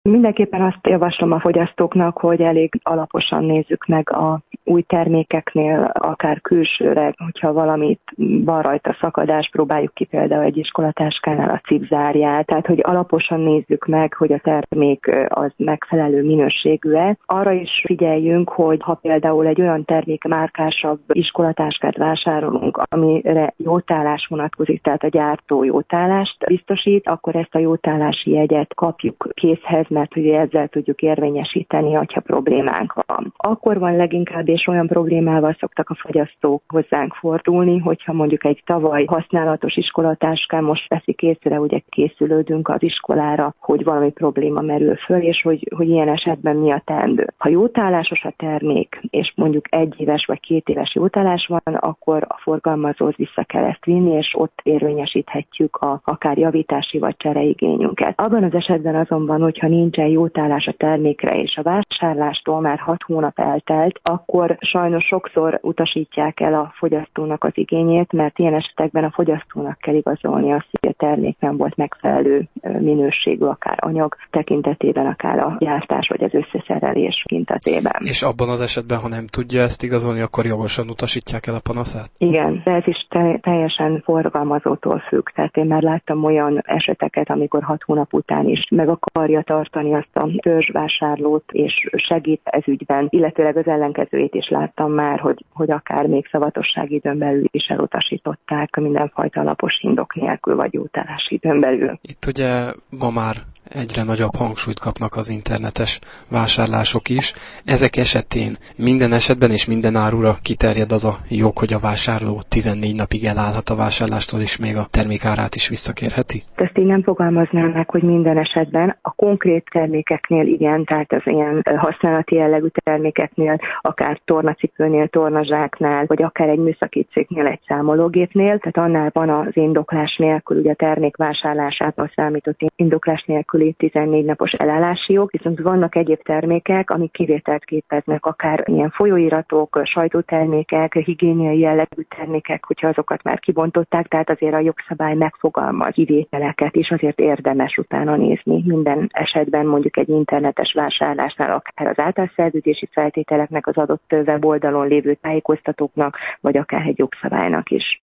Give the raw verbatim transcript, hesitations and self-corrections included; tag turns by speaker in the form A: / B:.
A: Mindenképpen azt javaslom a fogyasztóknak, hogy elég alaposan nézzük meg a új termékeknél, akár külsőre, hogyha valamit van rajta szakadás, próbáljuk ki például egy iskolatáskánál a cipzárját, tehát hogy alaposan nézzük meg, hogy a termék az megfelelő minőségű-e. Arra is figyeljünk, hogy ha például egy olyan termék márkásabb iskolatáskát vásárolunk, amire jótállás vonatkozik, tehát a gyártó jótállást biztosít, akkor ezt a jótállási jegyet kapjuk készhez, mert ugye ezzel tudjuk érvényesíteni, hogyha problémánk van. Akkor van leginkább, és olyan problémával szoktak a fogyasztók hozzánk fordulni, hogyha mondjuk egy tavaly használatos iskolatáskán most veszik észre, ugye készülődünk az iskolára, hogy valami probléma merül föl, és hogy, hogy ilyen esetben mi a teendő. Ha jótállásos a termék, és mondjuk egy éves vagy két éves jótállás van, akkor a forgalmazóhoz vissza kell ezt vinni, és ott érvényesíthetjük a akár javítási vagy csereigényünket. Abban az esetben azonban, hogyha nincsen jótállás a termékre, és a vásárlástól már hat hónap eltelt, akkor sajnos sokszor utasítják el a fogyasztónak az igényét, mert ilyen esetekben a fogyasztónak kell igazolni azt, hogy a termék nem volt megfelelő minőségű, akár anyag tekintetében, akár a gyártás vagy az összeszerelés tekintetében.
B: És abban az esetben, ha nem tudja ezt igazolni, akkor jogosan utasítják el a panaszát?
A: Igen, de ez is te- teljesen forgalmazótól függ. Tehát én már láttam olyan eseteket, amikor hat hónap után is meg akarja tartani azt a törzsvásárlót, és segít ez ügyben, illetőleg az ellenkezőjét is láttam már, hogy, hogy akár még szavatossági időn belül is elutasították mindenfajta alapos indok nélkül, vagy jótállási időn belül.
B: Itt ugye ma már egyre nagyobb hangsúlyt kapnak az internetes vásárlások is. Ezek esetén minden esetben és minden árura kiterjed az a jog, hogy a vásárló tizennégy napig elállhat a vásárlástól, és még a termékárát is visszakérheti?
A: Ezt így nem fogalmaznám meg, hogy minden esetben. A konkrét termékeknél igen, tehát az ilyen használati jellegű termékeknél, akár tornacipőnél, tornazsáknál, vagy akár egy műszaki cégnél, egy számológépnél, tehát annál van az indoklás nélkül, ugye a termék vásárlásától számított indoklás nélkül tizennégy napos elállási jog, viszont vannak egyéb termékek, amik kivételt képeznek, akár ilyen folyóiratok, sajtótermékek, higiéniai jellegű termékek, hogyha azokat már kibontották, tehát azért a jogszabály megfogalmaz kivételeket is, azért érdemes utána nézni minden esetben, mondjuk egy internetes vásárlásnál, akár az általszerződési feltételeknek, az adott weboldalon lévő tájékoztatóknak, vagy akár egy jogszabálynak is.